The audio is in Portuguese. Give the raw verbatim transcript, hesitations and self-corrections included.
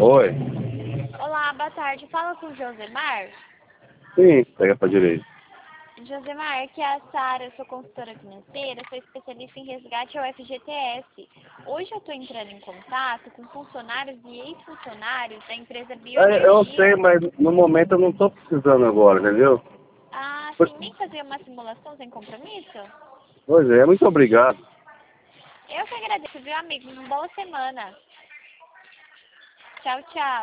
Oi. Olá, boa tarde. Fala com o Josemar. Sim, pega pra direita. Josemar, aqui é a Sara, eu sou consultora financeira, sou especialista em resgate ao F G T S. Hoje eu estou entrando em contato com funcionários e ex-funcionários da empresa É, eu sei, Bioenergia. mas no momento eu não tô precisando agora, entendeu? Ah, Pois sim, nem fazer uma simulação sem compromisso? pois é, muito obrigado. Eu que agradeço, viu, amigo? Uma boa semana. Tchau, tchau.